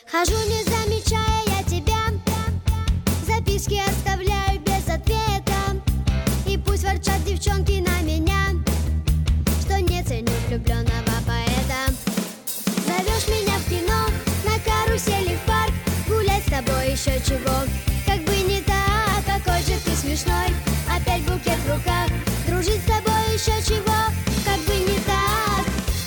Хожу, не замечая я тебя, записки оставляю без ответа. И пусть ворчат девчонки на меня, что не ценю влюбленного поэта. Зовешь меня в кино, на карусели, в парк, гулять с тобой еще чего. Как бы не так, какой же ты смешной, опять букет в руках, дружить с тобой еще чего. Как бы не так.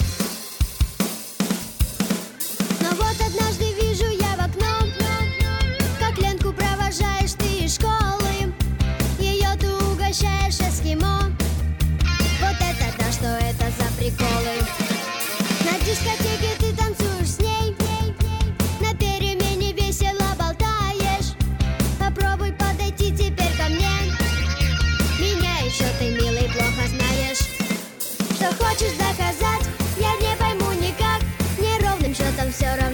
Но вот однажды вижу я в окно, как Ленку провожаешь ты из школы, ее ты угощаешь эскимо. Вот это да, что это за приколы. На дискотеке ты танцуешь с ней, на перемене весело болтаешь. Попробуй подойти теперь ко мне, меня еще ты, милый, плохо знаешь. Что хочешь доказать, я не пойму никак, неровным счетом все равно.